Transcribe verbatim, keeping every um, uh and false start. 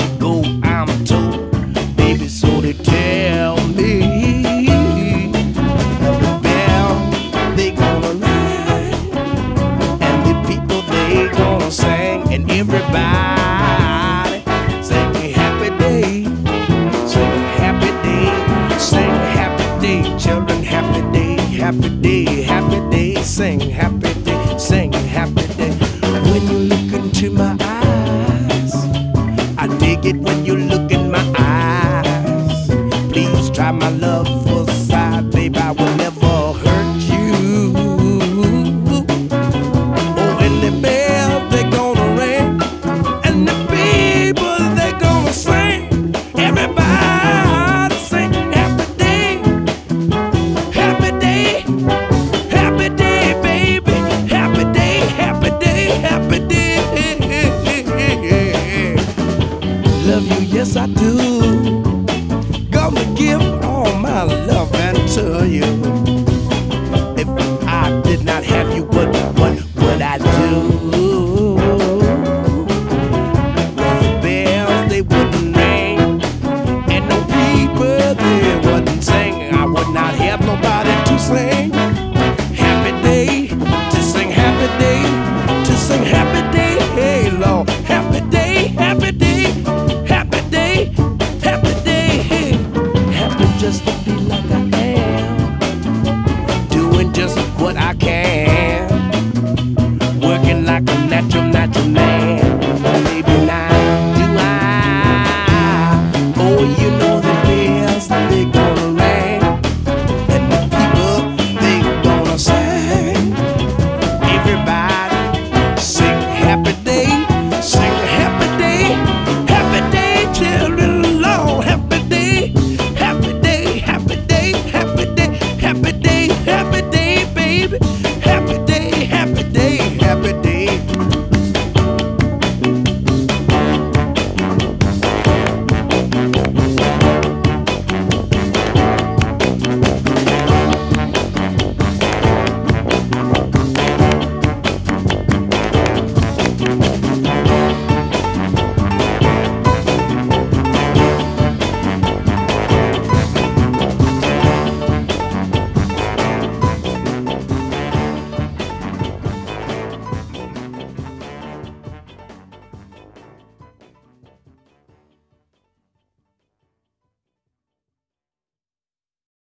to go, I'm told. Baby, so they tell me the bell, they gonna ring, and the people, they gonna sing, and everybody sing a happy day, sing a happy day, sing a happy day, children, happy day, happy day, happy day, sing happy day, sing happy day. When you look into my eyes, I dig it when you look in my eyes. Please try my love for size, babe, I will never hurt you. Oh, and the bell, they gonna ring, and the people, they gonna sing. Everybody sing happy day, happy day, happy day, baby, happy day, happy day, happy day. Love you, yes I do. Gonna give all my love and to you. If I did not have you